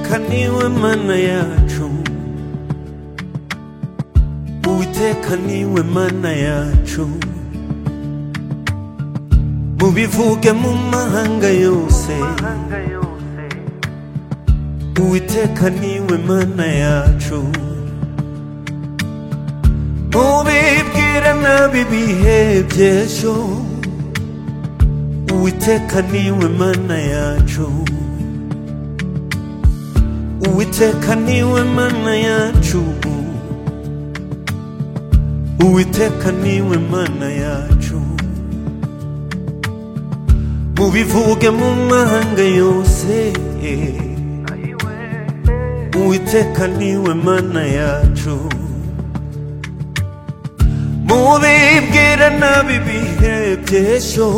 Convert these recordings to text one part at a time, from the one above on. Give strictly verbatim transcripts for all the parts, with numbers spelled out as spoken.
Uwiteka niwe mana yacu, Uwiteka niwe mana yacu, mubivuge mu mahanga yose. Uwiteka niwe mana yacu, mubibwire nabibihe by'ejo. Uwiteka niwe mana yacu, Uwiteka niwe mana yacu, Uwiteka niwe mana yacu, mubivuge mu mahanga yose. Uwiteka niwe mana yacu, mubibwire nabibihe by'ejo.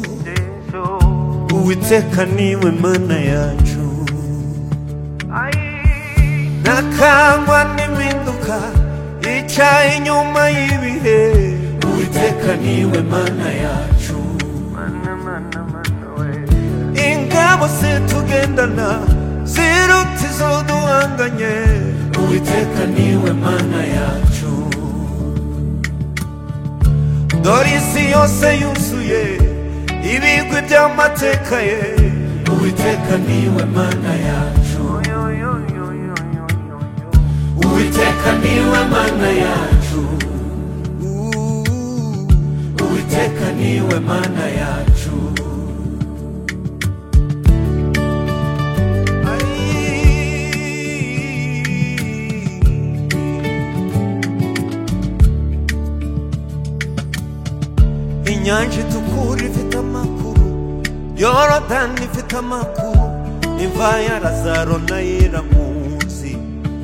Uwiteka niwe mana yacu, nakangwa n'impinduka yicaye inyuma y'ibihe. Uwiteka niwe mana yacu, ingabo se tugendana ziruta izo duhanganye. Uwiteka niwe mana yacu, dore isi yose yuzuye ibigwi by'amateka ye. Uwiteka niwe mana yacu, Uwiteka niwe mana yacu, Uwiteka niwe mana yacu. Inyanja itukura ifite amakuru, Yorodani ifite amakuru, imva ya Lazaro nayo iramuzi.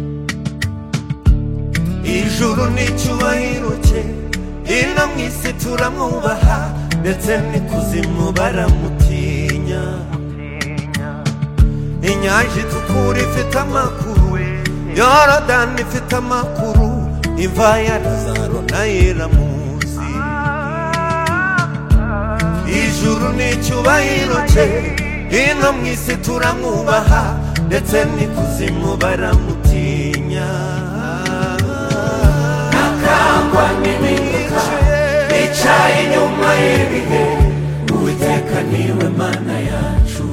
Ijuru n'icyubahiro cye, ino mu isi turamwubaha, ndetse n'ikuzimu baramutinya. Inyanja itukura ifite amakuru, Yorodani ifite amakuru, imva ya Lazaro nayo iramuzi. Ijuru n'icyubahiro cye, ino mu isi turamwubaha, ndetse n'ikuzimu baramutinya. Nakangwa n'impinduka yicaye inyuma y'ibihe. Uwiteka niwe mana yacu,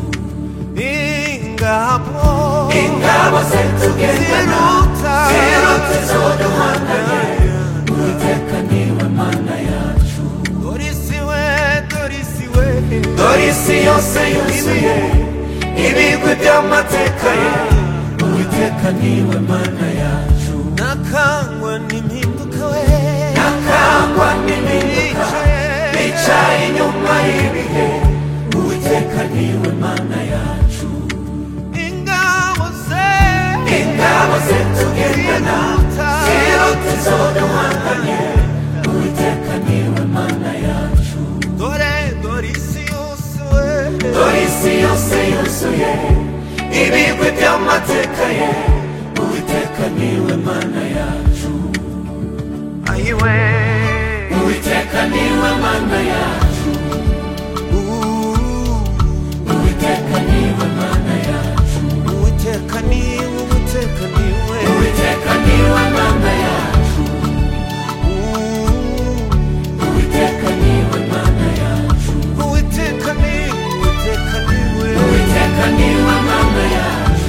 ingabo ingabo ze tugendana ziruta izo duhanganye. Uwiteka niwe mana yacu, dore isi we, dore isi we, dore isi yose yuzuye ibigwi by'amateka ye. Uwiteka niwe mana yacu, nakangwa n'impinduka we, nakangwa n'impinduka yicaye inyuma y'ibihe. Uwiteka niwe mana yacu, ingabo ze ingabo ze tugendana ziruta izo duhanganye. Uwiteka niwe mana yacu, dore dore isi yose we, dore isi yose yuzuye ibigwi by'amateka ye. Uwiteka niwe mana yacu, ayiwe. Uwiteka niwe mana yacu, Uwiteka niwe mana yacu, Uwiteka niwe, Uwiteka niwe, Uwiteka niwe mana yacu, Uwiteka niwe mana yacu, Uwiteka niwe, Uwiteka niwe, Uwiteka niwe mana yacu,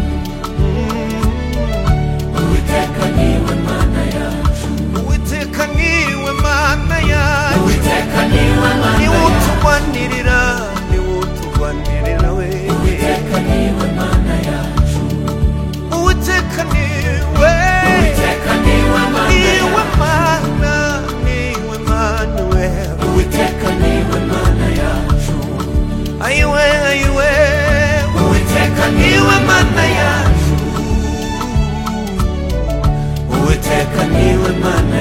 Uwiteka niwe mana yacu, Uwiteka niwe mana yacu, Uwiteka niwe mana yacu, niwe uturwanirira, niwe uturwanirira we. Uwiteka niwe mana yacu, Uwiteka niwe, Uwiteka niwe mana niwe mana, niwe mana we. Uwiteka niwe mana yacu, ayiwe ayiwe. Uwiteka niwe mana yacu, Uwiteka niwe mana